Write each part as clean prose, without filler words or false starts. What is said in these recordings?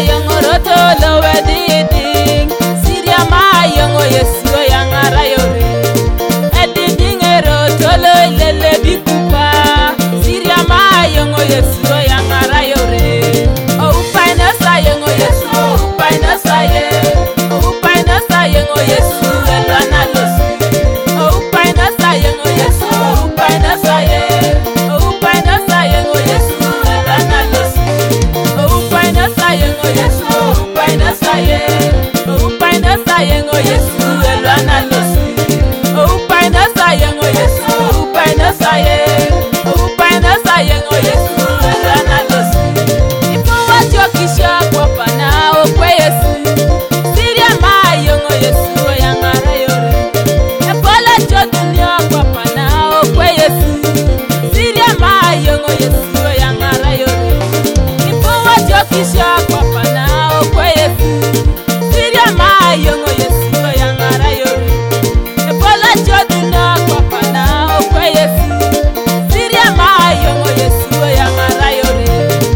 yongoroto lo wediding Siria ma yongo Yesu yangara yore Ediding eroto lo lele bikupa Siria ma yongo Yesu yangara yore Upaina sa yongo Yesu upaina sa ye Upaina sa yongo Yesu elana losi Upaina sa yongo Yesu upaina sa ye Upaina sa yongo Yesu elana losi Upaina sa yongo Yesu upaina sa ye Upaina sa yongo Yesu elana losi Upaina sa yongo Yesu upaina sa ye Upaina sa yongo Yesu elana losi Ipo wachokisha kwa pana okwe Yesu Siria ma yongo Yesu yangara yore Epola chodunia kwa pana okwe Yesu Siria ma yongo Yesu yangara yore Ipo wachokisha kwa pana okwe Yesu Siria ma yongo Yesu yangara yore Epola chodunia kwa pana okwe Yesu Siria ma yongo Yesu yangara yore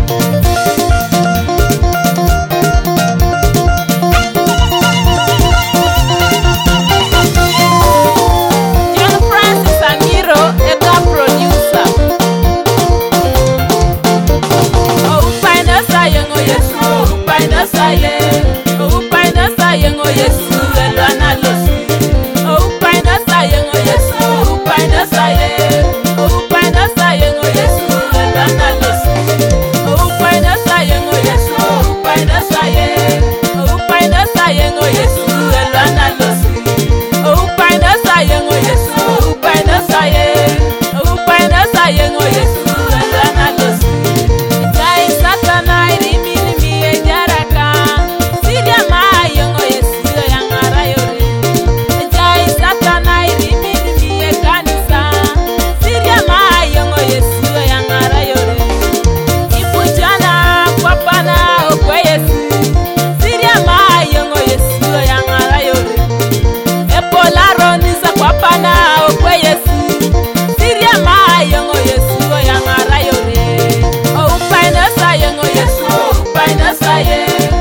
John Francis Amiro, ega producer. Upaina sa yongo Yesu, upaina sa ye. Upaina sa yongo Yesu, elana losi. Upaina sa yongo Yesu, upaina sa ye. Upaina sa yongo Yesu, elana losi. Upaina sa yongo Yesu, upaina sa ye. Upaina sa yongo Yesu, elana losi. Upaina sa yongo Yesu, upaina sa ye. Upaina sa yongo Yesu, elana losi. Jai satana irimi ejaraka. Siria ma yongo Yesu yangara yore. Jai satana irimi ekanisa. Siria ma yongo Yesu yangara yore. Ipujana kwa pana okwe Yesu. Siria ma yongo Yesu yangara yore. Epola ronisa kwa pana okwe Yesu Siria ma yongo Yesu yangara yore Upaina sa yongo Yesu upaina sa ye